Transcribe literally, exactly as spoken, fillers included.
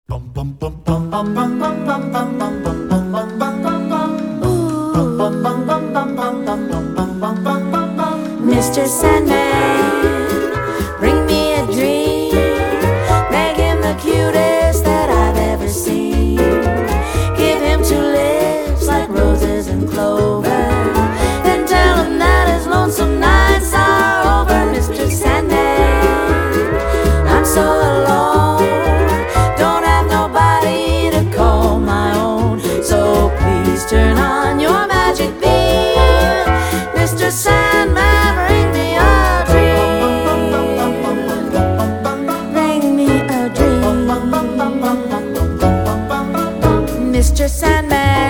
Mister Sandman, bring me a dream. Make him the cutest that I've ever seen. Give him two lips like roses and clover, and tell him that his lonesome nights are over. Mister Sandman, I'm so alone, don't have nobody to call my own. So please turn on your magic beam, Mister Sandman. Bring me a dream. Bring me a dream, Mister Sandman.